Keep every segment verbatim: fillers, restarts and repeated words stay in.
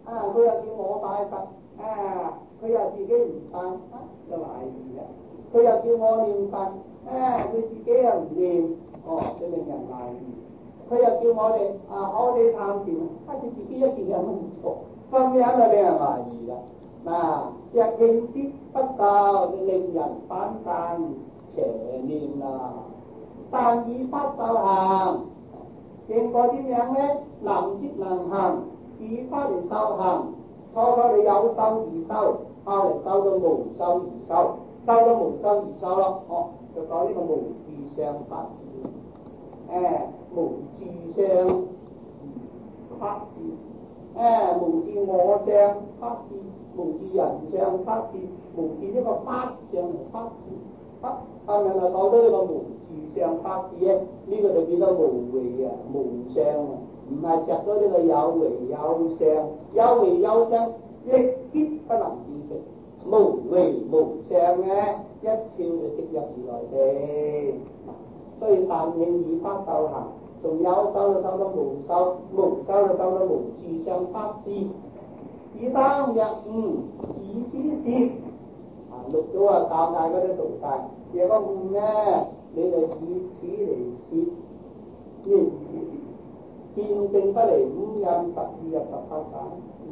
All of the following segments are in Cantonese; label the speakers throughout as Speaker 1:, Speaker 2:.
Speaker 1: 啊，佢又叫我拜佛，啊，佢又自己唔拜，啊，就懷疑啦。佢又叫我念佛，啊，佢自己又唔念，哦，就令人懷疑。佢又叫我哋啊，我哋探禪，啊，佢自己一件嘢都唔做，咁樣就令人懷疑啦。嗱，一應接不受，令人反彈邪念啦。但以法受行，應該點樣咧？能接能行，以法嚟受行。初初你有修而修，後嚟修到無修而修，修到無修而修咯。哦，就講呢個無自相法治，誒，無自相法治，誒，無自我相法治，無自人相法治，無自呢個法相法治。法後面就講到呢個無自相法治咧，呢、這個就變咗無為啊，無相啊。唔係着咗呢個有為有相，有為有相，亦必不能見成。無為無相咧，一跳就直入如來地。所以但應以法受行，從有修就修到無修，無修就修到無自相法治。以當日悟以此事，啊六祖啊教大嗰啲道誡，若果悟咧，你就以此嚟説咩意思？見證不離五蘊十二入十八界，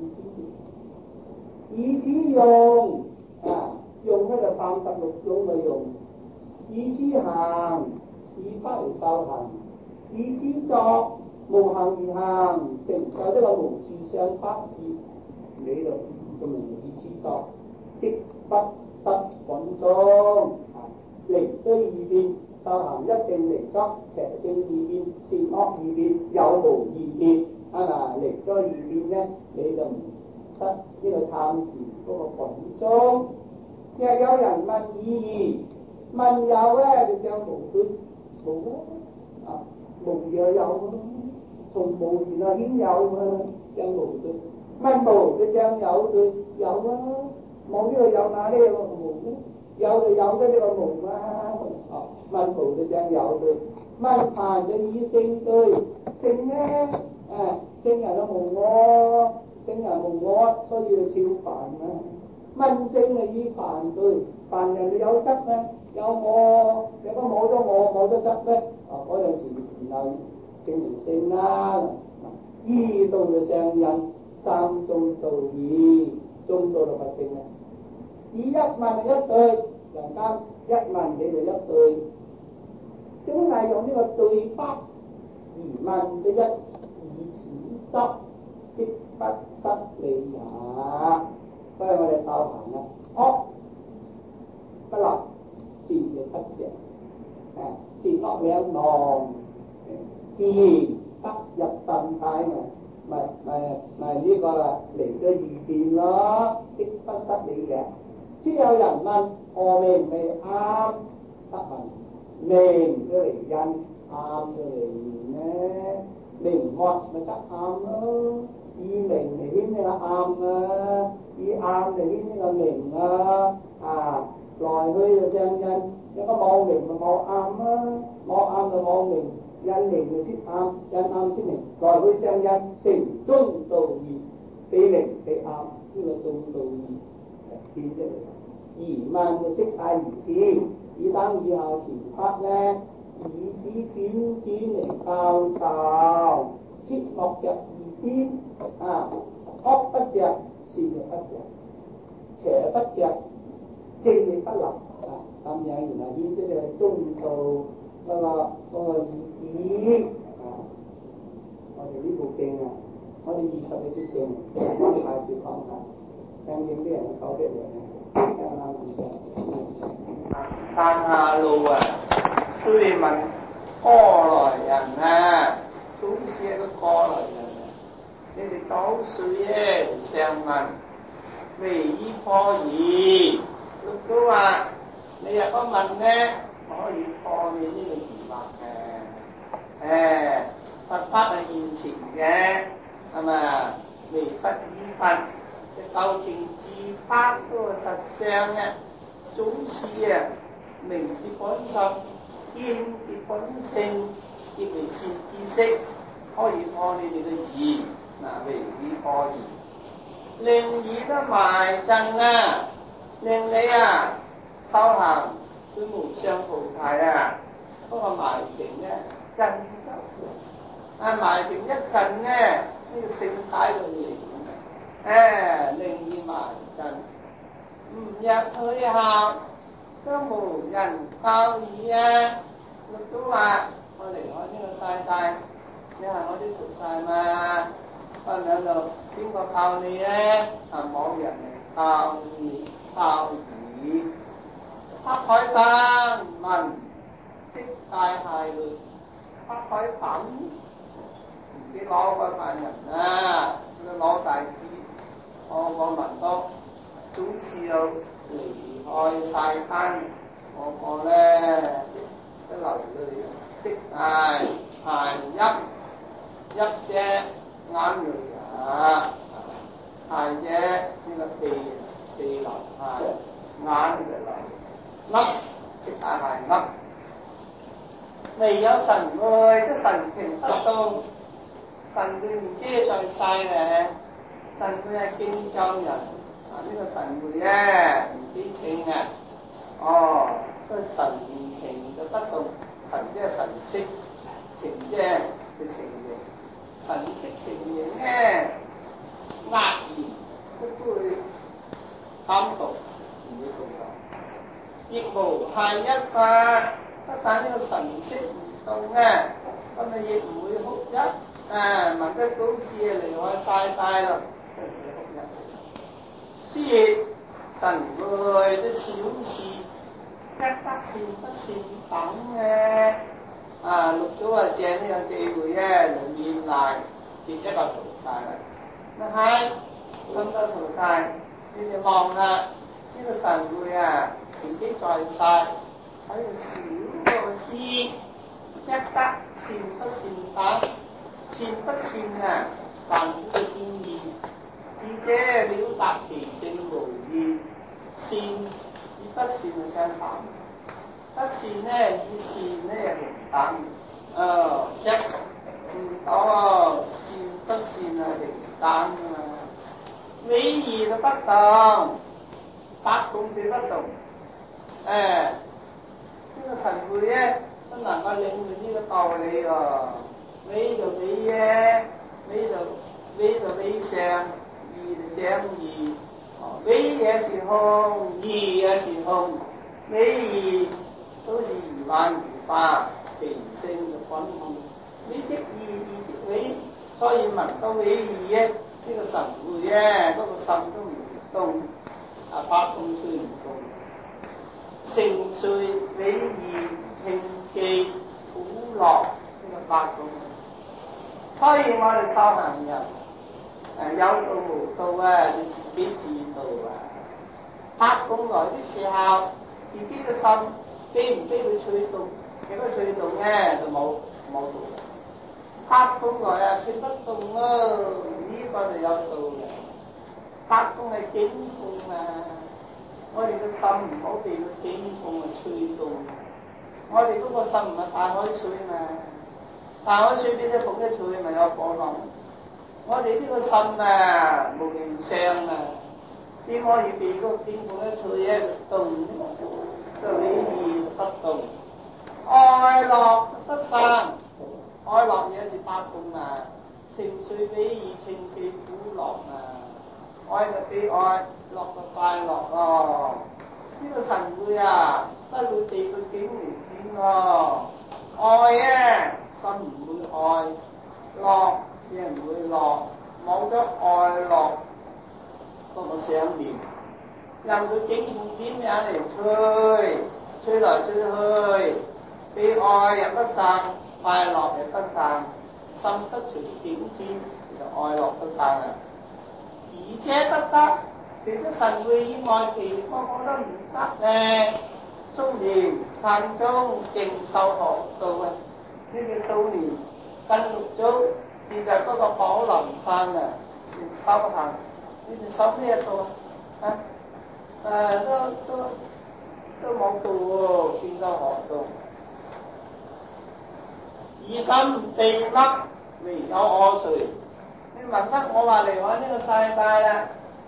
Speaker 1: 以此以此用啊，用咧就三十六種嘅用，以此行，以法嚟受行，以此作無行而行，成就呢個無自相法治。你就咁樣以此作，即不失穩中，離須二變。受行一定離失，邪正二變，善惡二變，有無二變，係嘛？離咗二變咧，你就唔失呢個探視嗰個穩中。若有人問意義，問有咧就將無對無咯，啊無又有咯，從無然啊顯有啊，將無對。問無就將有對有啊，冇呢個有哪呢個無咧？有就有咗呢個無啊，哦，問無就將有對，問梵就以聖對，聖咧誒聖人就無我，聖人無我，所以要超凡啊。問聖係以梵對，凡人就有執咧，有我，如果冇咗我冇咗執咧，啊嗰陣時然後證明聖啦。依道就上人，三中道義，中道就不聖啦。以一問係一對，人間一問你就一對，總係用呢個對法而問，一以此執，即不失理也。所以我哋修行啊，惡不立，善亦不著，誒善惡兩忘，自然得入心態嘛。咪咪咪呢個啦，離咗二變咯，即不失理嘅。只有人問我明唔明啱？得問明都嚟因，啱都嚟緣咧。明惡咪得啱咯，以明嚟顯呢個啱啊，以啱嚟顯呢個明啊。啊，來去就相因，有個冇明咪冇啱啊，冇啱就冇明。因明就先啱，因啱先明，來去相因，成中道義，非明非啱，呢個中道義顯出嚟。疑問就識大如此，以等以後前法咧，以此卷卷嚟教授，切莫着二邊啊，惡不着，善亦不着，邪不着，正亦不立啊，咁樣原來顯出嚟中道嗰個嗰個意旨啊。我哋呢部經啊，我哋二十幾節經，講下次講下，聽見啲人講啲嘢。山下路啊，追問過來人啊，祖師係個過來人啊，你哋九歲咧上問，未依破疑，六祖話你若果問咧，可以破你呢個疑惑嘅，誒，佛法係現前嘅，係咪？未失依法。究竟自法嗰個實相咧，祖師啊，明自本性，見自本性，亦為善知識，可以破你哋嘅疑，嗱，為以破疑。 令你都埋陣啊，令你啊修行佢無上菩提啊，嗰個埋情咧陣執啊，埋情一陣咧呢個聖解嘅嘢，誒令你埋陣，唔入去後都無人靠你啊！六祖話：我離開呢個世界，你係我啲徒弟嘛？分兩度，邊個靠你咧？啊，冇人嚟靠你，靠你。北海燈聞悉大械類，北海燈唔知攞個犯人啊，佢攞大師，我我聞到總是有離開世間，我我咧都流淚，悉大械泣，泣啫眼淚啊，械啫呢個鼻鼻流械，眼就流。噏悉大械噏，未有神會，都神情不動。神會唔知在世咧，神會係經教人啊！呢、這個神會咧唔知情啊，哦，都神情就不動，神即係神色，情啫嘅情形，神色情形咧壓然都不會感動，唔會動盪。亦無限一法，不但呢個神色唔動啊，咁咪亦唔會哭泣啊！聞得祖師啊離開世界咯，都唔會哭泣。雖然神會啲小事，一得善不善等嘅啊！六祖啊借呢個機會咧嚟勉勵結一個徒弟啦。嗱係咁多徒弟，你哋望下呢個神會啊！自己在世喺度小個師，一得善不善等，善不善啊，凡夫嘅見義，智者了達其性無異，善與不善係相反，不善咧與善咧係平等，誒一唔到善不善係平等啊嘛，禮儀就不動，百動就不動。誒，呢、這個神會咧都能夠領會呢個道理喎。禮就禮耶，禮就禮就禮上，義就講義。哦，禮也是空，義也是空，禮義都是如幻如化，其性就本空。禮即義，義即禮，所以聞到禮義咧，呢、這個神會咧，嗰、那個心都唔動，啊，百動雖唔動。成瑞禮儀情記苦樂呢個八種，所以我哋修行人誒、啊、有道無道啊，你自己知道啊。八種來的時候，自己嘅心俾唔俾佢吹動？如果吹動咧就冇冇道。八種來啊，吹不動咯，呢、這個就有道嘅。八種係境動啊。我哋個心唔好被個境動啊吹動，我哋嗰個心唔係大海水嘛，大海水俾隻風一吹咪有波浪。我哋呢個心啊無形相啊，點可以被個境動一吹一動呢？就禮儀不動，愛樂不生，愛樂也是八動啊，情緒禮儀情記苦樂啊。愛就悲愛，樂就快樂咯。呢、這個神會啊，不會被個境嚟轉咯。愛啊，心唔會愛；樂亦唔會樂。冇咗愛樂，嗰個想念，任佢境況點樣嚟吹，吹來吹去，悲愛又不散，快樂又不散，心不隨境轉，就愛樂不散啊！而且不得，除咗神會以外，其個個都唔得咧。蘇聯禪宗勁修學道啊，呢個蘇聯跟六祖住在嗰個寶林山啊，嚟修行。你哋修咩道啊？啊，誒都都都冇道喎，勁修學道。而今地乜唯有我隨？你聞得我話離開呢個世界啦，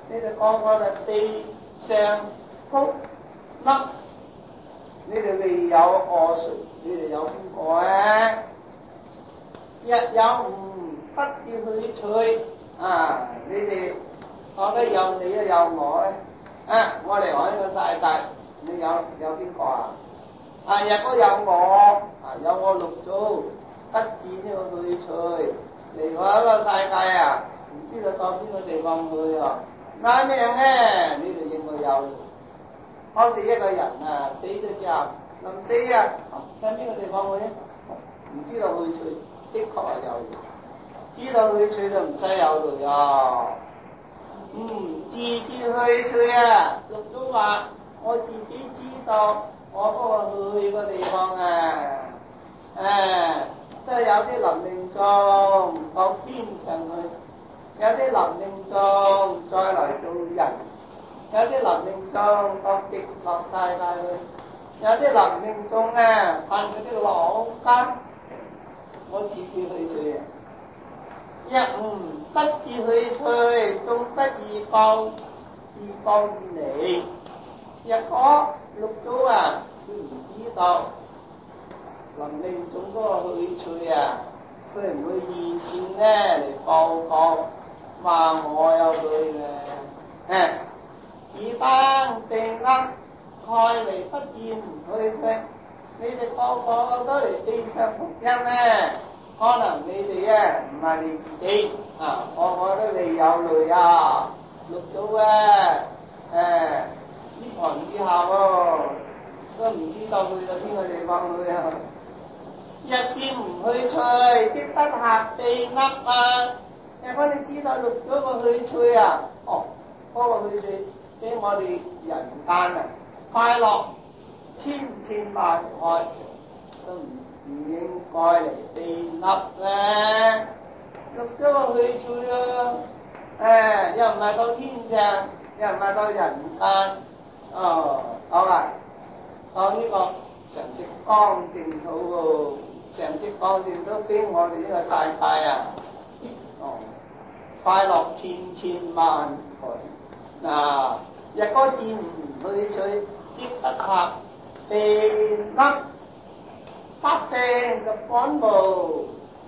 Speaker 1: 你哋個個就地上福粒，你哋未有餓誰？你哋有邊個啊？日有吾不知去取啊！你哋覺得有你啊有我咧啊！我嚟我呢個世界，你有有邊個啊？啊！日果有我啊，有我六祖，不知呢個去取嚟我一個世界啊！唔知道到邊個地方去啊？那咩咧？你哋認為有？好似一個人啊，死咗之後臨死啊，喺邊個地方去？唔知道去取，的確係有。知道去取就唔使有路啊。嗯，自知去取啊。六祖話：我自己知道我嗰個去個地方啊。誒、啊，即係有啲臨命終到天上去，有啲臨命終再嚟做人，有啲臨命終到極樂世界去，有啲臨命終啊瞓嗰啲老監。我自己去取啊。一吾不知去取，終不異報，異報於你。若果六祖啊，佢唔知道臨命終嗰個去取啊，佢唔會現線咧嚟報告，話我有去嘅。誒，以當定立，蓋為不見去取。你哋個個都嚟地上福音咧。可能你哋啊唔係你自己啊，我我都未有累啊，六祖啊，誒呢行以下喎，都唔知道去到邊個地方去啊！一見唔去取，即不下地噏啊！如果你知道六祖個去取啊，哦，嗰、那個去取俾我哋人間啊快樂千千萬愛都唔〜唔應該嚟地噏咧，六祖個去處啊！誒，又唔係到天上，又唔係到人間，哦，好啊，到呢個常寂光淨土喎，常寂光淨土俾我哋呢個世界啊，哦，快樂千千萬倍。嗱，若果自唔去取，即不下地噏。發聲就趕無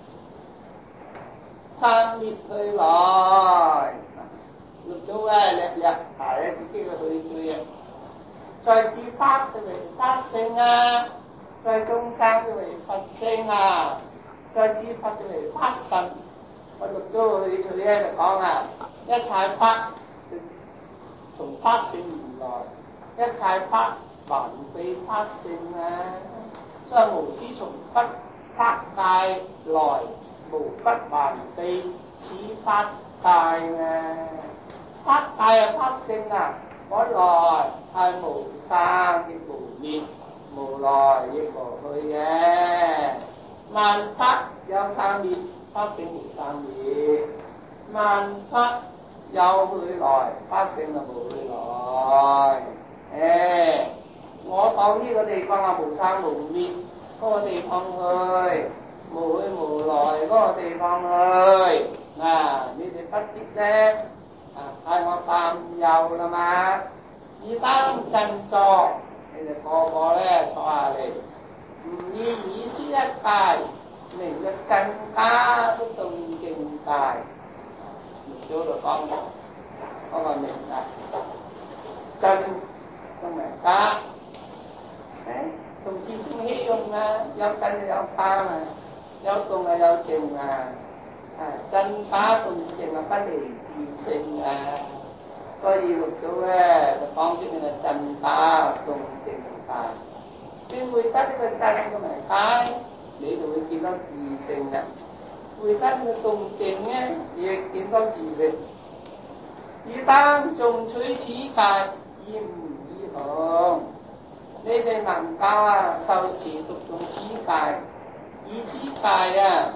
Speaker 1: 生滅去來，六祖啊略略提下自己嘅去處啊，在此發就為發聲啊，在中生就為佛聲啊，在此發就為發神。我六祖嘅去處咧就講啊，一切法從發聲而來，一切法還非發聲啊。所以無始從不法界來，無不還非此法界啊！法界啊，法性啊，本來係無生亦無滅，無來亦無去嘅。萬法有生滅，法性無生滅；萬法有去來，法性啊無去來。誒、欸。我講呢個地方啊，無生無滅嗰個地方去，無去無來嗰個地方去。嗱、啊，你哋不必咧啊，係我擔憂啦嘛。以當振作，你哋個個咧坐下嚟，唔以以書一戒，明日更加都動靜界。六祖就講嗰個明啊，真同埋假。誒，同時性起用啊，有真就有假啊，有動啊有靜啊，啊真假動靜啊不離自性啊，所以六祖咧就講出呢個真假動靜界，邊會得呢個真同埋假，你就會見到自性嘅；會得呢個動靜咧，亦見到自性。以當縱取此界，而唔以行。你哋能夠啊受持讀誦此戒，以此戒啊，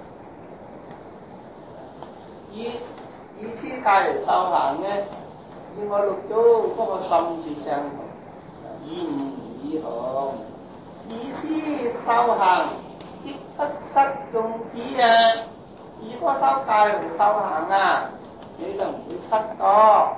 Speaker 1: 以以此戒嚟修行咧，以我六祖嗰個心智相同，以唔以行，以此修行，即不失眾子啊！以嗰修戒嚟修行啊，你就唔會失咗。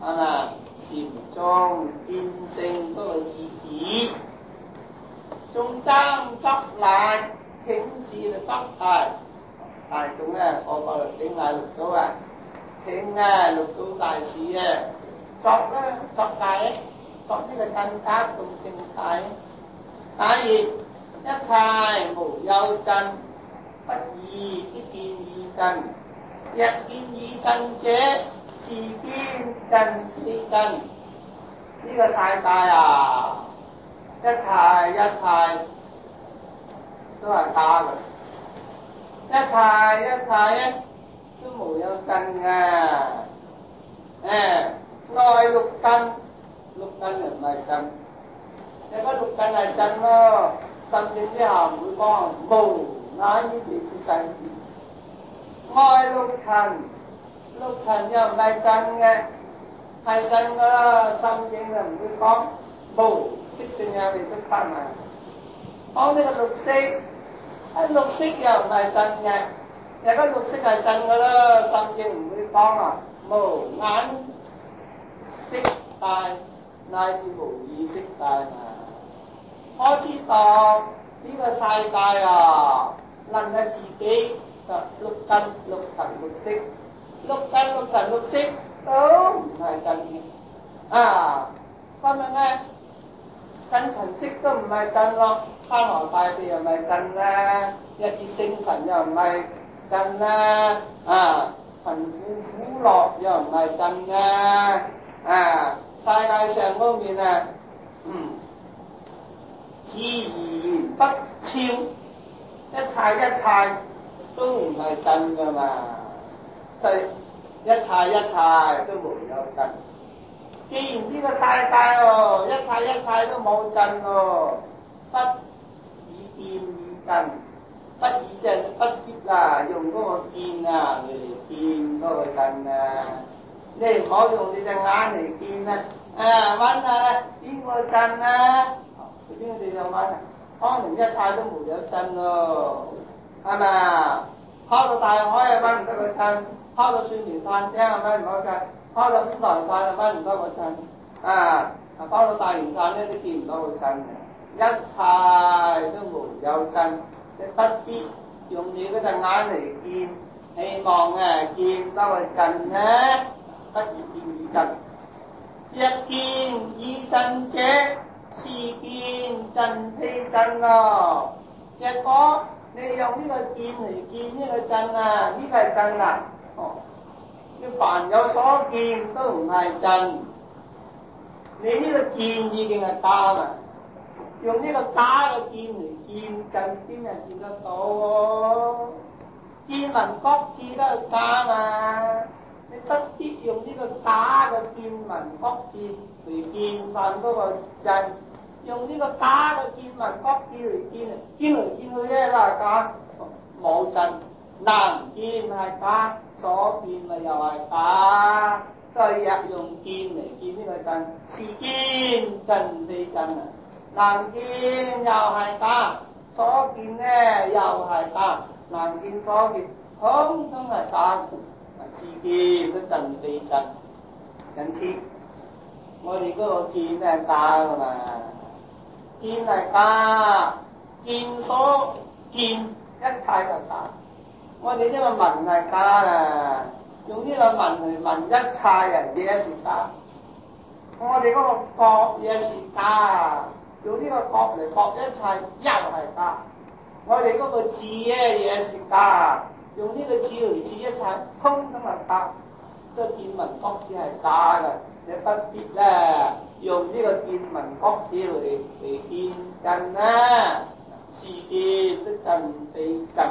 Speaker 1: 係嘛？禪宗見性嗰個意旨，眾僧執禮請示就執係大眾咧，我個頂禮六祖啊，請啊六祖大士啊作咧作禮，作呢個正德共正體，假如一切無有諍，不異必見異諍，若見異諍者，是見諍非諍。呢個世界啊，一切一切都係假嘅，一切一切咧都無有諍嘅。誒，內六根，六根又唔係諍，如果六根係諍咯，心境之下唔會講無眼耳鼻舌身意。外六塵，六塵又唔係諍嘅，係諍噶啦，心境就唔會講無色聲香味觸法嘛。講呢個六色，喺六色又唔係諍嘅，如果六色係諍噶啦，心境唔會講啊無眼色界乃至無意識界嘛。我知道呢個世界啊，能係自己就六根六塵六色，六根六塵六色都唔係諍嘅啊！分明咧，根塵色都唔係諍咯，山河大地又唔係諍啦，一啲精神又唔係諍啦，啊貧富苦樂又唔係諍啦，啊世界上嗰面啊，嗯，自然不超，一切一切都唔係諍噶嘛，就係一切一切都無有諍。既然呢個世界哦，一切一切都冇諍哦，不以見異諍，不以即係不必啊，用嗰個見啊嚟見嗰個諍啊。你唔好用你隻眼嚟見啊！啊，揾下邊個諍啊？邊個地就揾啊？可能一切都無有諍咯，係咪啊？拋到大海又揾唔得個諍，拋到算命山頂又揾唔到諍，拋到五台山又揾唔到個諍，啊！拋到大元山咧都見唔到個諍嘅，一切都無有諍，你不必用你嗰隻眼嚟見，希望啊見到個諍咧，不以見異諍。若見異諍者，是見諍非諍咯。若果你用呢個見嚟見呢個諍啊，呢個係諍啊，哦，你凡有所見都唔係諍。你呢個見已經係假啦，用呢個假嘅見嚟見諍，邊人見得到喎？見聞覺知都係假嘛，你不必用呢個假嘅見聞覺知嚟見翻嗰個諍，用呢個假嘅見聞覺知嚟見，見嚟見去咧都係假，冇諍，能見係假，所見咪又係假。所以若用見嚟見呢個諍，是見諍非諍啊！能見又係假，所見咧又係假，能見所見通通係假，是見都諍非諍。因此，我哋嗰個見係假噶嘛，見係假，見所見一切係假。我哋呢個聞係假啊！用呢個聞嚟聞一切啊，嘢是假。我哋嗰個覺嘢是假，用呢個覺嚟覺一切又係假。我哋嗰個智咧嘢是假，用呢個智嚟智一切通通係假。所以見聞覺知係假嘅，你不必咧用呢個見聞覺知嚟嚟見諍啦，是見都諍非諍。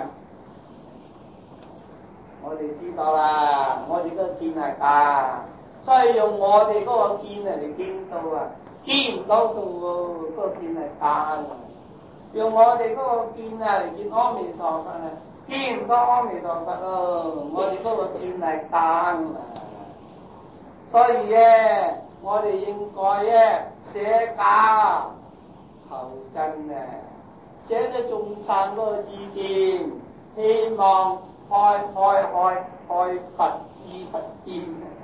Speaker 1: 我哋知道啦，我哋嗰個見係假，所以用我哋嗰個見嚟見到啊，見唔到到喎，嗰個見係假嘅。用我哋嗰個見啊嚟見阿彌陀佛啊，見唔到阿彌陀佛咯，我哋嗰個見係假嘅嘛。所以咧，我哋應該咧捨假求真啊，捨咗眾生嗰個意見，希望開開開開佛知佛見，而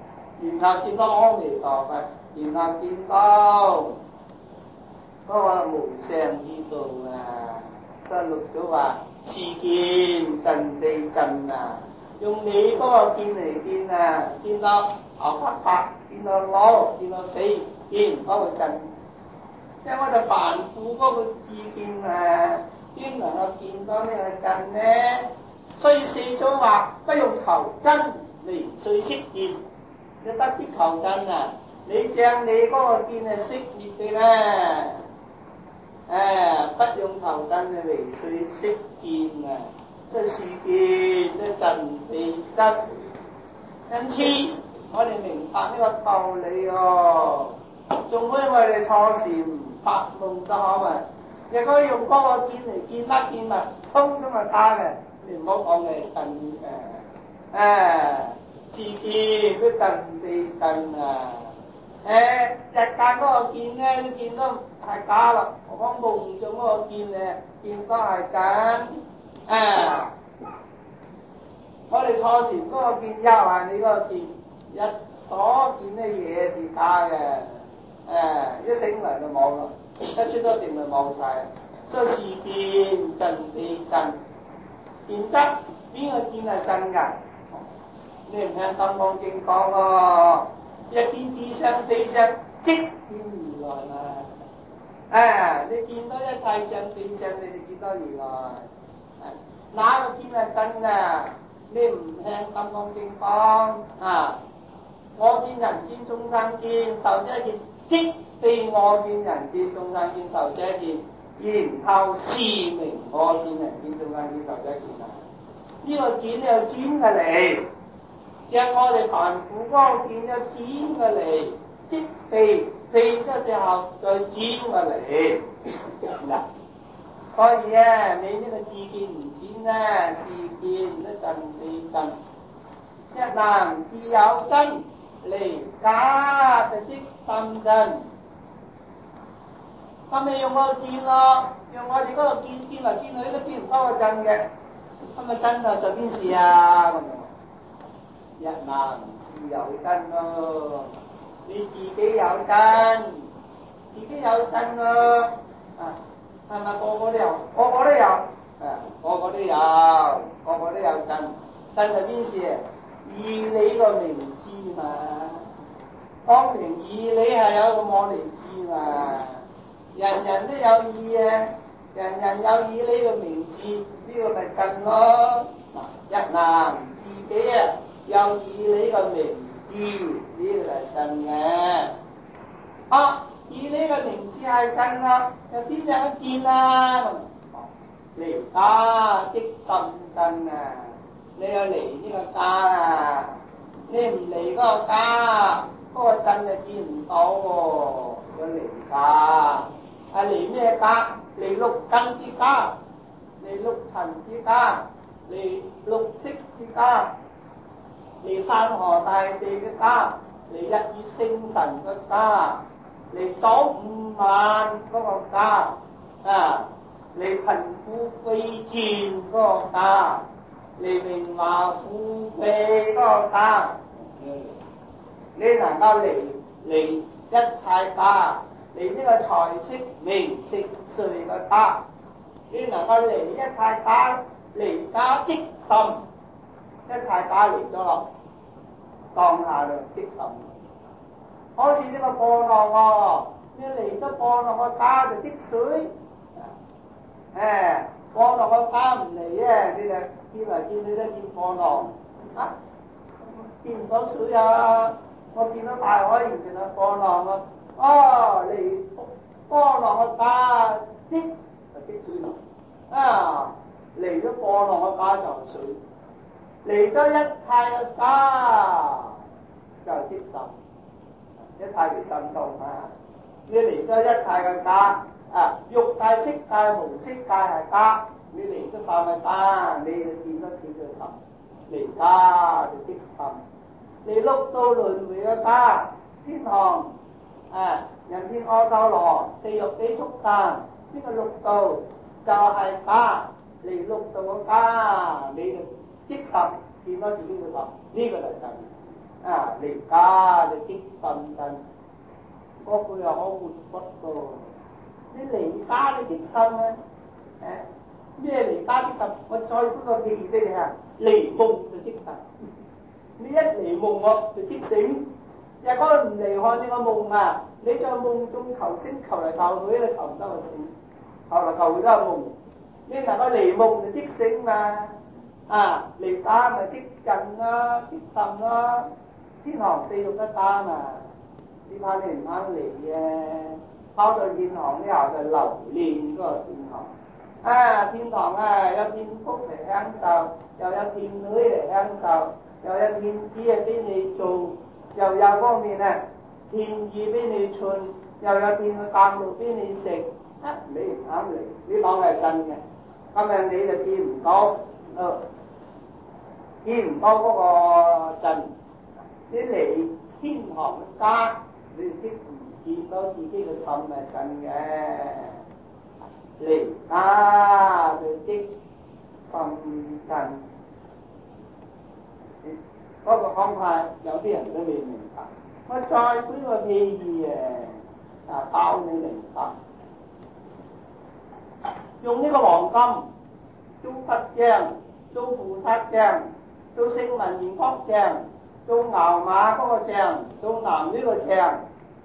Speaker 1: 然後見到阿彌陀佛，然後見到嗰個無上之道啊！即係六祖話：是見盡地盡啊！用你嗰個見嚟見啊，見到頭髮白，見到老，見到死，見嗰個盡。即係我哋凡夫嗰個智見啊，邊能夠見到呢個盡呢？所以四祖話：不用求真嚟碎識見，你不必求真啊！你將你嗰個見係熄滅嘅啦，誒，不用求真嘅嚟碎識見啊！即係是見，即係盡地真。因此，我哋明白呢個道理哦。仲可以我哋坐禪發夢都可啊！亦可以用嗰個見嚟見乜見物，通咁咪得嘅。你唔好講嘅盡誒誒，是見都盡地盡啊！誒、呃，日間嗰個見咧，都見到係假啦。我講夢中嗰個見咧，見到係真。誒、啊，我哋坐禪嗰個見又係你嗰個見，一所見嘅嘢是假嘅。誒、啊，一醒嚟就冇啦，一出咗定就冇晒。所以是見盡地盡，見則邊個見係真㗎？你唔聽《金剛經》講喎，一見智相非相，即見如來嘛。啊，你見到一切相非相，你就見到如來。哪個見係真㗎？你唔聽《金剛經》講啊？我見人見眾生見，受者見，即非我見人見眾生見，受者見，然後是名我見人見眾生見，受者見啊！呢、這個見有專嘅嚟，像我哋凡夫嗰個見有專嘅嚟，即非非咗之後再專嘅嚟。嗱，所以啊，你呢個自見唔專咧，是見都盡地盡，一能自有真。離假就即心真，咁咪用我個見咯，用我哋嗰個見見嚟見去都見唔到個真嘅，咁咪真啊在邊事啊？咁一能自有真咯，你自己有真，自己有真咯，啊，係咪個個都有？個個都有，啊，個個都有，個個都有真，真在邊事？以你個名字嘛，當然以你係有個我嚟知嘛，人人都有意啊，人人有以你個名字，呢、這個咪真咯。嗱，一能自己啊有以你個名字，呢、這個係真嘅。啊，以你個名字係真啦，又點樣見啊？離假即心真啊！你有離呢個假啊？你唔離嗰個假，嗰、那個真就見唔到喎。有離假，係離咩假？離六根之假，離六塵之假，離六識之假，離山河大地嘅假，離一二星辰嘅假，離九五萬嗰個假啊！離貧富貴賤嗰個假，離榮華富貴嗰個假，你能夠離離一切假，離呢個財色名食睡嘅假，你能夠離一切假，離假即心，一切假離咗落當下就即心。好似呢個波浪喎，你離咗波浪個假就即水。誒，波浪個假唔嚟啊！你就見嚟見去都見波浪，啊，見唔到水啊！我見到大海完全係波浪啊！哦，嚟波浪個假即就即水浪，啊，嚟咗波浪個假就係水，嚟咗一切個假就係即心，一切離心動啊！你嚟咗一切個假。啊！欲界、色界、無色界係假，你離咗三個假，你就見得見咗心，離假就即心。你六道輪迴嘅假，天堂、啊人天阿修羅、地獄比畜生，呢個六道就係假，離六道嘅假，你就即心見到自己嘅心，呢、這個就係真。 啊離家就積心真，嗰句又好活潑噃。你離家你積心咧，誒咩離家積心？我再舉個譬如俾你啊，離夢就積心。你一離夢我就即醒，日嗰唔離開你個夢啊！你在夢中求醒，求嚟求去，你求唔得個醒，求嚟求去都係夢。你能夠離夢就即醒嘛，啊離家咪即震啦，即沉啦，天堂地獄一家嘛，只怕你唔肯離嘅，跑到天堂之後就留戀嗰個天堂。啊天堂啊有天福嚟享受，又有天女嚟享受。又有天子啊俾你做，又有方面啊天意俾你寸，又有天嘅甘露俾你食，啊你唔肯嚟，你講係真嘅，咁樣你就見唔到，呃、見唔到嗰個真。你嚟天堂嘅家，你即時見到自己嘅心係真嘅，嚟家就即心真。嗰個方法有啲人都未明白，我再舉個譬喻誒，啊教你明白。用呢個黃金做佛像，做菩薩像，做聖文圓覺像，做牛馬嗰個像，做男女個像。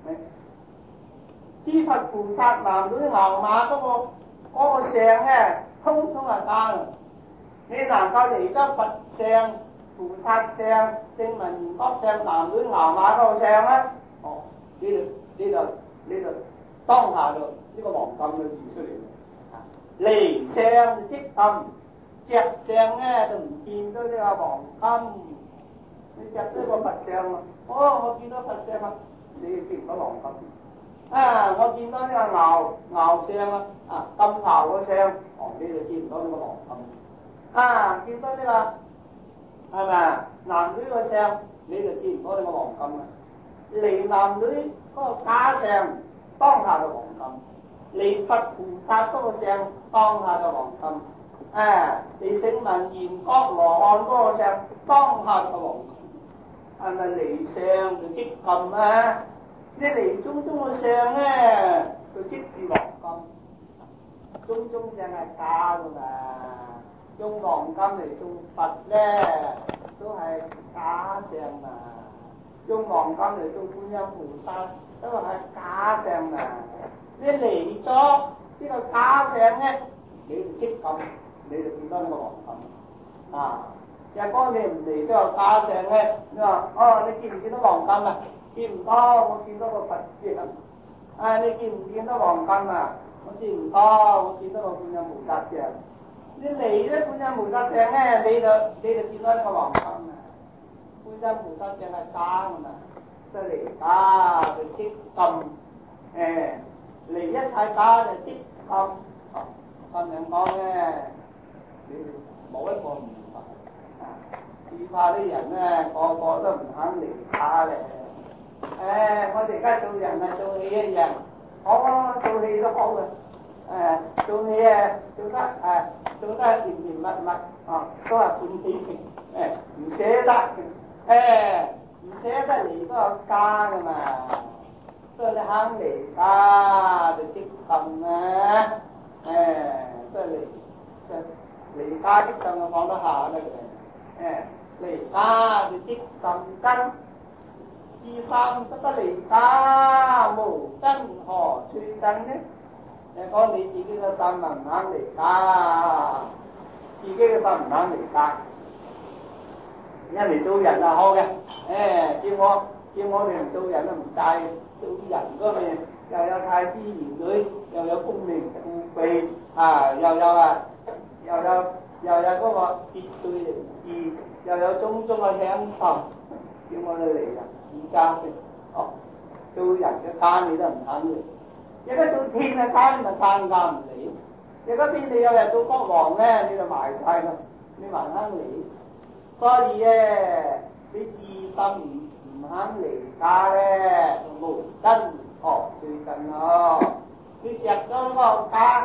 Speaker 1: 諸佛菩薩男女牛馬嗰個嗰個像咧，通通係假嘅。你能夠嚟得佛像、菩薩像、聖文圓覺像、男女牛馬嗰個像咧，哦，呢度呢度呢度當下就呢、這個黃金就現出嚟。離相就即暗，着相咧就唔見到呢個黃金。你着呢個佛像啊，哦，我見到佛像啊，你見唔到黃金。啊，我見到呢個牛牛相啊，啊金牛個相，哦，你就見唔到呢個黃金。啊，見到呢、這個係咪啊？男女個相，你就見唔到呢個黃金啊。離男女嗰個假相，當下就黃金。離佛菩薩嗰個相，當下就黃金。誒、啊，離聖文圓覺羅漢嗰個相，當下就黃金。係咪離相就即金啊？你離中中個相咧，就即是黃金。中中相係假噶嘛？用黃金嚟做佛咧，都係假相嘛。用黃金嚟做觀音菩薩，都係假相嘛。你離咗呢個假相咧，你就即咁，你就見到呢個黃金啊！若果你唔離呢個假相咧，你話哦，你見唔見到黃金啊？見唔到，我見到個佛像。啊，你見唔見到黃金啊？我見唔到，我見到個觀音菩薩像。你離咗觀音菩薩像咧，你就你就見到呢個黃金啊！觀音菩薩像係假噶嘛，即係離假就即金，誒。離一切假就即心，咁樣講咧，你冇一個唔明白。啊，只怕啲人咧，個個都唔肯離假咧。誒、哎，我哋而家做人啊，做戲一樣，好啊，做戲都好嘅。誒、啊，做戲啊，做得誒、啊，做得甜甜蜜蜜，啊，都係歡喜情。誒，唔捨得，誒，唔捨得離都有假噶嘛。所以你肯離家就即心啊！誒，即係離，即係離家即心，我講得下得嘅。誒，離家就即心真，自心不得離家，無真何處真呢？你講你自己個心唔肯離家，自己個心唔肯離家，因為做人係好嘅。誒，叫我叫我哋唔做人都唔制。做人嗰邊又有太子賢女，又有功名富貴啊，又有啊，又有又有嗰個別墅名字，又有種種嘅享受，叫我哋嚟啊！而家哦，做人嘅家你都唔肯嚟，而家做天嘅家你咪更加唔嚟。而家邊你有日做國王咧，你就埋晒啦，你還肯嚟？所以咧，你自心唔肯離家咧，無真學最近咯。你着咗嗰個家，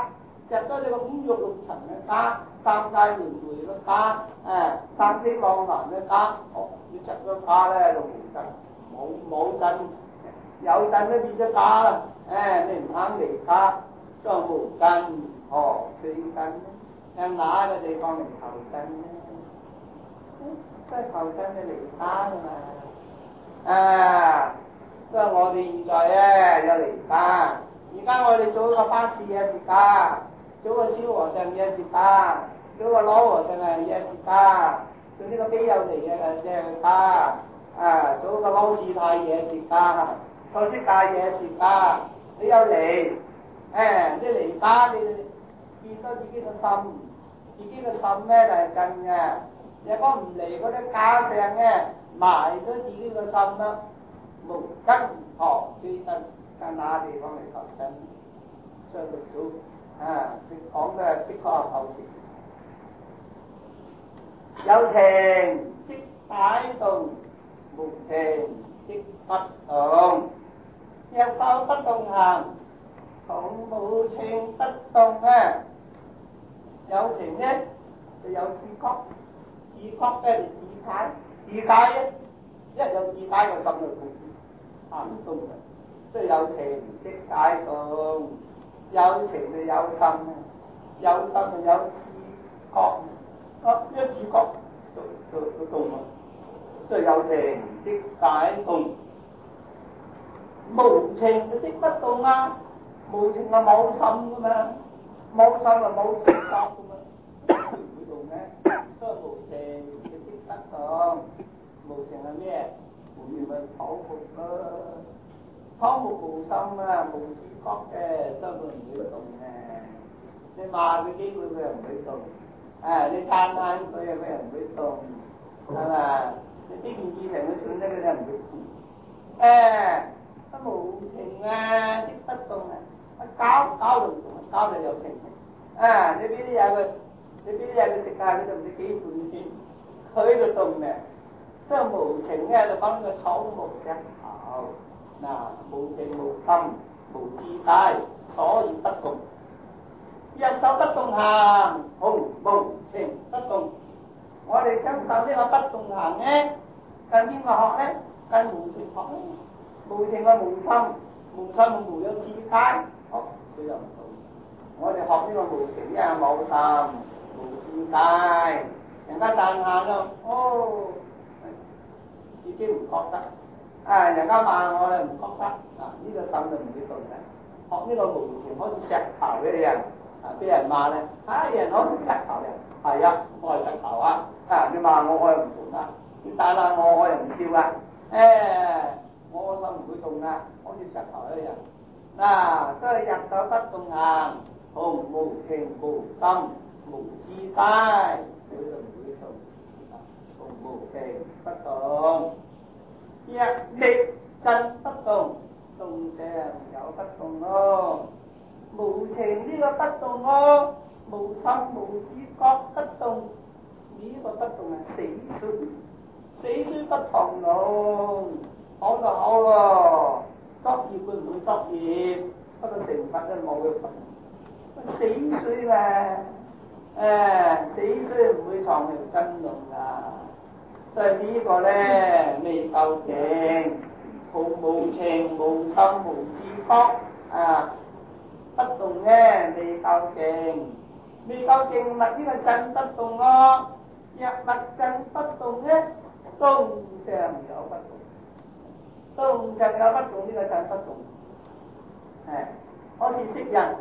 Speaker 1: 着咗你個五欲六塵嘅家，三界輪迴嘅家，誒生死浪漫嘅家，哦，你着咗家咧就冇震，冇冇震，有震都變咗家啦，誒你唔肯離家，將無根何取震咧？向哪個地方嚟求震咧？即係求真嘅離家㗎嘛，啊！所以我哋現在咧有離家，而家我哋做個巴士嘅時間，做個小和尚嘅時間，做個老和尚嘅時間，做呢個比丘尼嘅嘅時間，啊，做個老師太嘅時間，做出家嘅時間，你有離，誒，你離家你見到自己個心，自己個心咧就係真嘅。如果唔嚟嗰啲假相嘅，埋咗自己個心啦，無根何追根，向哪地方嚟求真？相對到啊，佢講嘅的確係後前，有情即擺動，無情即不動。若手不動行，同無情不動啊！有情咧就有自覺。自覺嘅就自解，自解咧一有自解個心就動，行動嘅，即係有情即解動，有情就有心啊，有心就有自覺，啊一自覺就就就動啦，即係有情即解動，無情就即不動啊，無情係冇心噶嘛，冇心係冇自覺噶嘛，唔會動嘅，所以無情。不動，無情係咩？無情咪草木咯，草木無心啊，無自覺嘅，根本唔會動嘅。你罵佢幾句佢又唔會動，啊你讚下佢又佢又唔會動，係嘛？你啲件事情佢算得佢又唔會動。誒，都無情啊，即不動啊，搞搞就唔動，搞就有情嘅。啊，你俾啲嘢佢，你俾啲嘢佢食下，佢就唔知幾款先。佢就動嘅，即係無情咧，就講個草木石頭，嗱無情無心無自解，所以不動。若手不動行，同無情不動。我哋相信呢個不動行咧，跟邊個學咧？跟無情學咧。無情嘅無心，無心無有自解，哦，佢又唔動。我哋學呢個無情咧，冇心無自解。人家讚下就哦，自己唔覺得，啊人家罵我咧唔覺得，啊呢、這個心就唔會動嘅。學呢個無情好似石頭嘅人，啊俾人罵咧，啊人好似石頭嘅，係啊，我係石頭啊，啊你罵我我又唔動啊，你打爛我我又唔笑啊，誒、哎、我個心唔會動啊，好似石頭嘅人，嗱、啊、所以若手不動行，同無情無心無自解。佢就唔會動，同無情不動，若力震不動，動靜有不動咯。無情呢個不動咯，無心無自覺不動，呢、這個不動係死衰，死衰不同咯。好就好咯，作業會唔會作業？不過成佛都冇嘅份，死衰嘛。誒、啊，死衰唔會藏嚟真龍噶，所以呢個咧未夠勁，好無情無心無自覺啊，不動咧未夠勁，未夠勁物呢個震不動咯，若物震不動咧，動上有不動，動上有不動呢個震不動，誒、啊，好似識人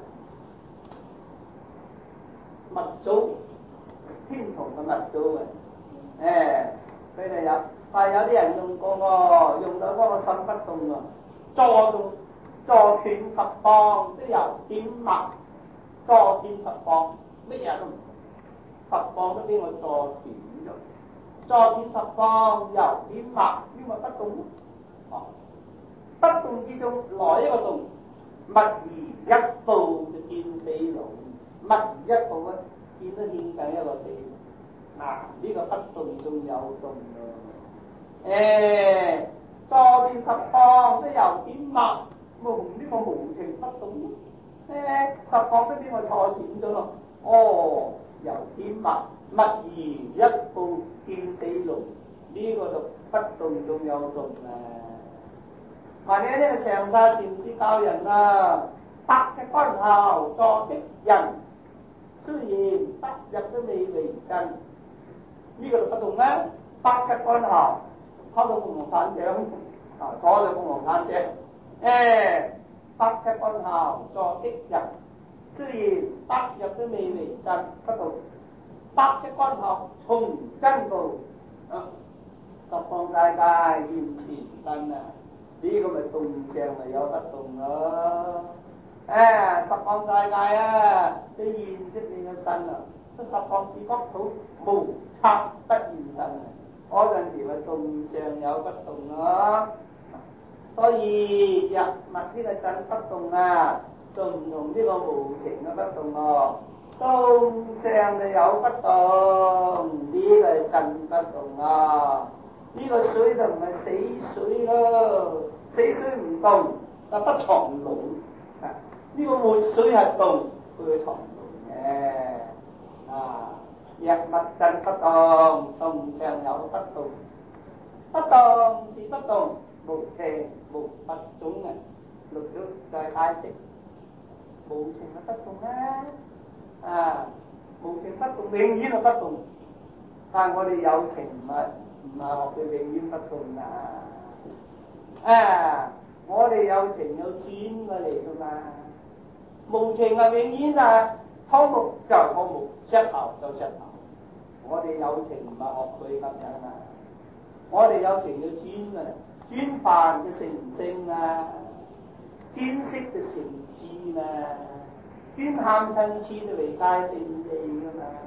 Speaker 1: 物組。天同嘅物組嘅，誒，佢哋有，但係有啲人用過喎，用到嗰個心不動喎，坐到坐斷十方，即係由點脈坐斷十方，乜嘢都唔動，十方都俾我坐斷咗，坐斷十方由點脈，呢個不動咯，哦，不動之中來一個動，物而一步就見地牢，物而一步啊！見都見緊一個地，嗱、啊、呢、這個不動中有動咯。誒，坐斷十方都由點脈，無呢個無情不動咯。 誒十方都俾我錯點咗咯。哦，由天物物而一步見地龍，呢、這個就不動中有動啊！或者呢個長沙禪師教人啊，百尺竿頭坐的人，雖然得入都未為真，呢、這個就不動啦。百尺竿頭拋到鳳凰山頂，啊，坐到鳳凰山頂，誒，百尺竿頭坐的人，雖然得入都未為真，不動。百尺竿頭從真道，啊，十方世界現前身啊！呢、這個咪動上咪有不動咯。誒、啊，十方世界啊，你現出你嘅身啊，即十方之國土無測不現身啊！嗰陣時咪動上有不動咯。所以入物呢個真不動啊，就唔同呢個無情嘅不動哦。動上就有不動，呢、這個係真不動啊！呢、這個水就唔係死水咯，死水唔動就不藏龍。啊，呢、這個活水係動，佢會藏龍嘅。啊，入物真不動，動上有不動，不動是不動，無情無物種嘅，六祖再解釋，無情係不動啦。啊，無情不動，永遠係不動。但係我哋有情唔係唔係學佢永遠不動啊！啊，我哋有情有轉過嚟噶嘛。無情係永遠啊，蒼木就蒼木，石頭就石頭。我哋有情唔係學佢咁樣啊！我哋有情要轉啊，轉凡嘅成聖啊，轉識嘅成智啊。專喊親切都為界聖地噶嘛。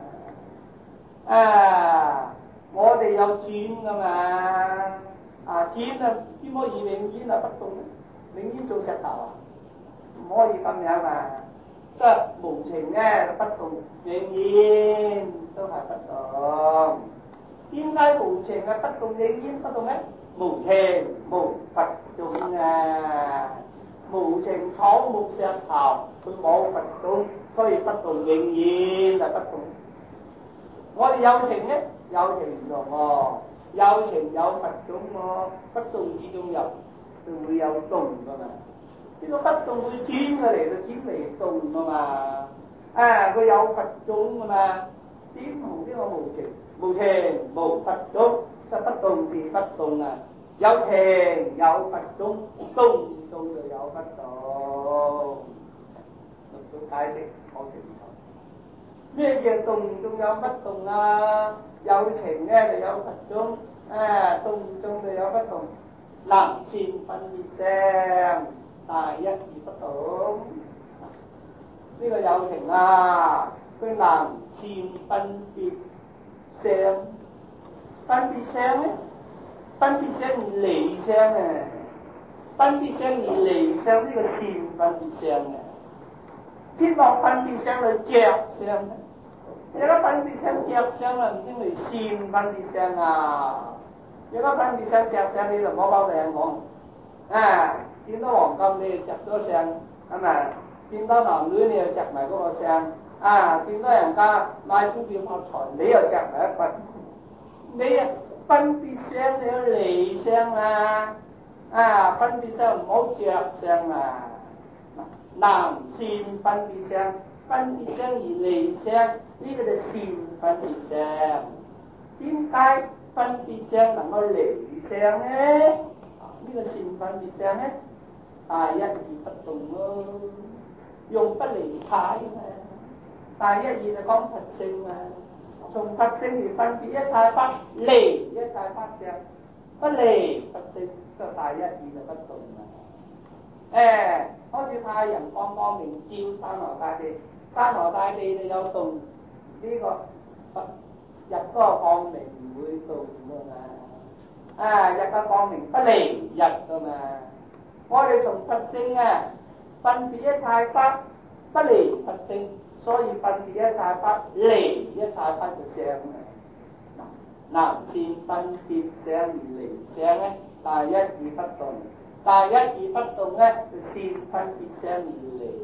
Speaker 1: 啊，我哋有轉噶嘛。啊，轉啊，點可以永遠啊不動咧？永遠做石頭啊？唔可以咁樣啊！即係無情咧不動，永遠都係不動。點解無情啊不動，永遠不動咧？無情無佛種啊！無情草木石頭，佢冇佛種，所以不動，永遠就不動。我哋有情咧，有情唔同喎，有情有佛種喎，不動之中有就會有動噶嘛。呢個不動會轉過嚟，就轉嚟動噶嘛。啊，佢有佛種噶嘛，點同呢個無情？無情無佛種，即係不動是不動啊。有情有佛種，動動就有不動。六祖解釋好清楚。咩叫動中有不動啊？有情咧就有佛種，啊，動中就有不動。能善分別相，大一而不動。呢、這個有情啊，佢能善分別相，分別相咧，分別相而離相啊，分別相而離相呢、這個善分別相嘅。先落分別相去着相，有個分別相着相啊，唔知咪善分別相啊？有個分別相着相，你就唔好講兩講。啊，見到黃金你就着咗相，係咪？見到男女你又着埋嗰個相，啊，見到人家買股票發財，你又着埋一份。你啊分別相你要離相啊，啊，分別相唔好着相啊。能善分別相，分別相而離相，呢、這個就善分別相。點解分別相能夠離相咧？呢、這個善分別相咧，大一而不動咯，用不離解啊嘛。大一二就講佛性啊，從佛性而分別一切法，離一切法相，不離佛性，就大一二就不動啦。誒，好似太陽光光明照山河大地，山河大地就有動，呢、這個日光光明唔會動噶嘛。啊，日嘅光明不離日噶嘛。我哋從佛性啊分別一切法，不離佛性，所以分別一切法，離一切法嘅相啊。能善分別相而離相咧，大一而不動。大一而不動咧，就善分別相而離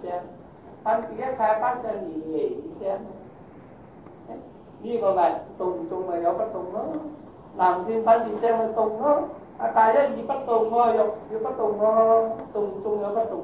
Speaker 1: 相，分別一切不相而離相。呢個咪動眾咪有不動咯，男性分別相咪動咯，啊但一義不動喎，欲要不動喎，動眾有不動。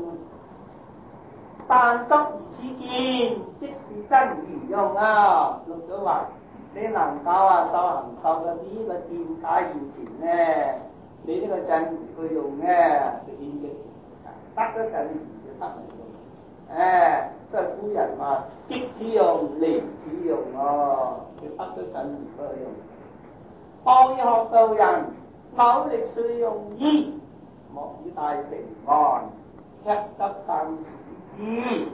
Speaker 1: 但執而知見，即是真如用啊！六祖話：你能夠啊修行受到呢個見解現前咧，你呢個真如去用咧就顯嘅，得咗真如就得嚟用。誒，即係古人話：即此用，離此用哦，佢得咗真如去用。當以學道人，努力遂用意，莫以大成安，吃得生死知。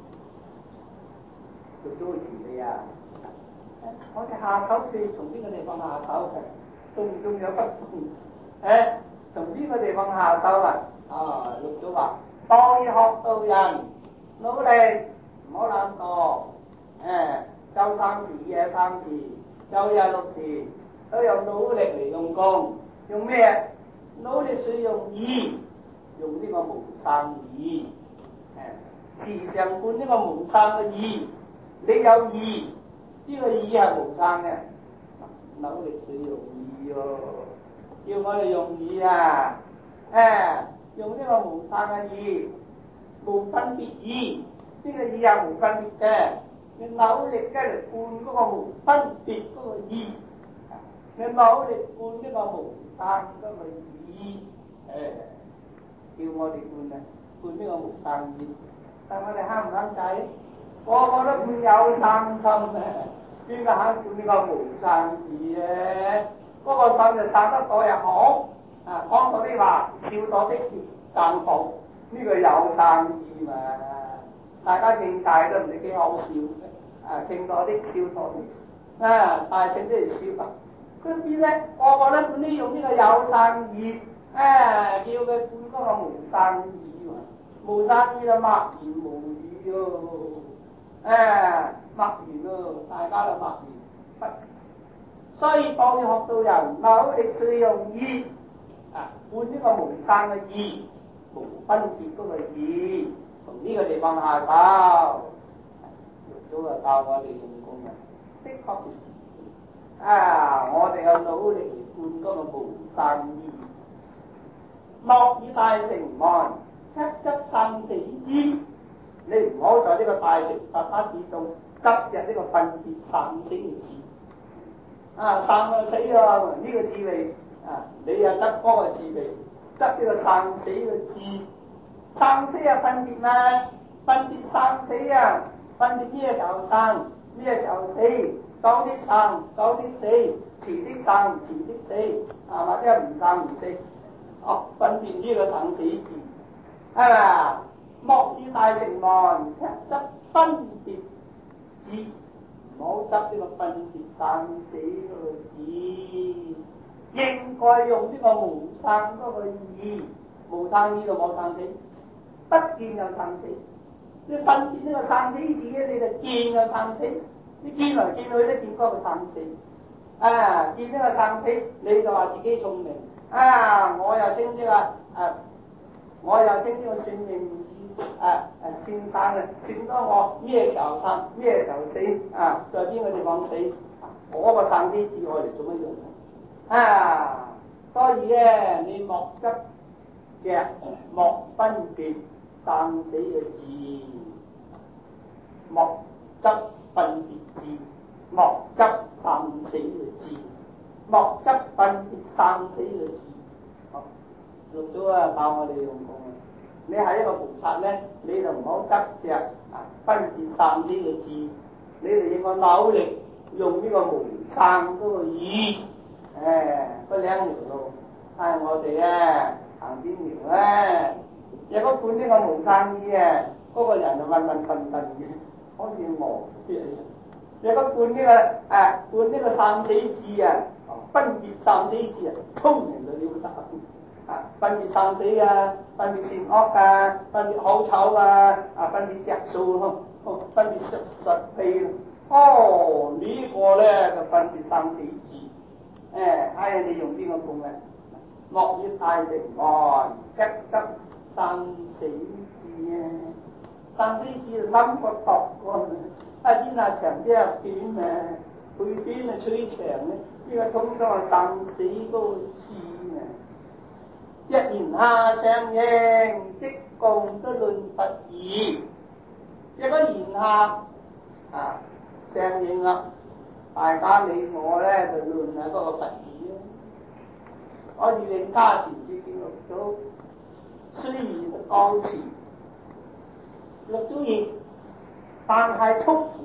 Speaker 1: 六祖會辭你啊！我哋下手處從邊個地方下手嘅？動唔動有不動？誒，從邊個地方下手啊？啊，六祖話：當以學道人，努力唔好懶惰。誒，周三時夜三時，晝夜六時都有努力嚟用功。用咩？努力遂用意，用呢個無生意。誒，時常觀呢個無生嘅意。你有意，呢、這個意係無生嘅，努力遂用意喎，叫我哋用意啊！誒，用呢個無生嘅意，無分別意，呢、這個意係無分別嘅，你努力嘅嚟觀嗰個無分別嗰個意，你努力觀呢個無生嗰個意，誒，叫我哋觀啊，觀呢個無生意，但我哋慳唔慳使？個個都咁有生心咧，邊個肯管呢個無生意咧？嗰、那個心就生得多又好，啊，講到啲話笑多啲更好，呢、這個有生意嘛？大家傾偈都唔知幾好笑嘅，啊，傾多啲笑多啲，啊，大聲啲嚟笑啊！嗰啲咧個個都管呢用呢個有生意，誒、啊，叫佢管嗰個無生意嘛，無生意就默然無語喎。誒，默然咯，大家都默然。所以當要學到人努力遂用意，啊，觀呢個無生嘅意，無分別嗰個意，從呢個地方下手。六祖啊教我哋用功嘅，的確係啊，我哋有努力嚟觀嗰個無生意，莫以大成安，吃得生死知。你唔好在呢個大乘佛法之中執入呢個分別生死嘅字，啊，生啊死啊呢、這個字嚟，啊，你又執嗰個字嚟，執呢個生死嘅字，生死啊分別咩？分別生死啊，分別咩時候生，咩時候死，早啲生，早啲死，遲啲生，遲啲死，啊，或者唔生唔死，哦、啊，分別呢個生死字，係嘛？莫以大成安，吃得分別知，唔好執呢個分別生死嗰個字，應該用呢個無生嗰個意，無生意就冇生死，不見有生死。你分別呢個生死字咧，你就見有生死，你見來見去都見嗰個生死，啊，見呢個生死，你就話自己聰明，啊，我又稱呢個啊，我又稱呢個算命。誒誒，先生啊，算到我咩時候生，咩時候死啊？在邊個地方死？嗰、那個生死字我嚟做乜用啊？所以咧，你莫執着，莫分別生死嘅字，莫執分別字，莫執生死嘅字，莫執分別生死嘅字。六祖啊，教我哋用功啊！你係一個菩薩咧，你就唔好執着啊分別生死嘅字，你哋應該努力用呢個無生嗰個意，誒嗰兩條路，睇我哋啊行邊條咧？如果管呢個無生意啊，嗰、那個人就混混沌沌嘅，好似我啲人。如果管呢、這個誒管呢個生死字啊，分別生死字啊，聰明到了得。啊，分別生死啊，分別善惡啊，分別好醜啊，啊，分別隻數咯，分別實實地咯。哦，這個、呢個咧就分別生死字，誒、哎，睇下你用邊個功咧？莫以大成安，吃得生死字啊！生死諗過度過，一邊啊長啲一邊啊，背邊啊吹長咧，呢個通通係生死多次啊！一言下相應，即共得論佛義。一個言下啊相應啦，大家你我咧就論下嗰個佛義咯。我是令家前至見六祖，雖然當前六祖言，但係速苦，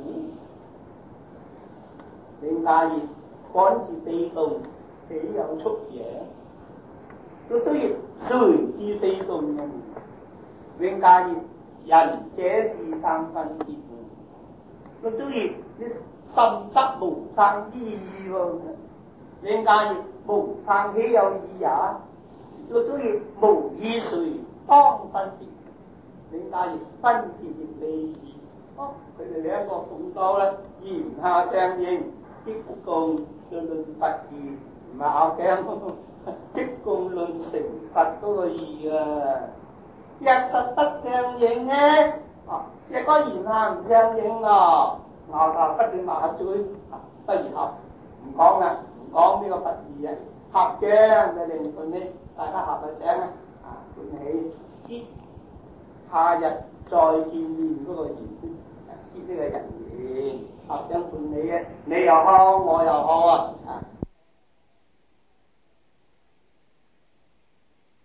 Speaker 1: 令家言趕至非動，豈有速也？六祖言，誰知非動呢？永嘉言，仁者自生分別。六祖言，你甚得無生之意喎。永嘉言，無生豈有意也？六祖言，無意誰當分別？永嘉言，分別亦非義。哦，佢哋兩個咁多咧，言下相應，即共就論佛義，唔係拗頸，即共論成佛嗰個義啊！一實不相應咧，啊，一個言下唔相應咯，拗頭不斷罵嘴，不如合，唔講啦，唔講呢個佛義啊，合掌就令佢呢，大家合下掌啊，啊，歡喜結下日再見面嗰個緣，結呢個人緣，合掌歡喜啊，你又好，我又好啊。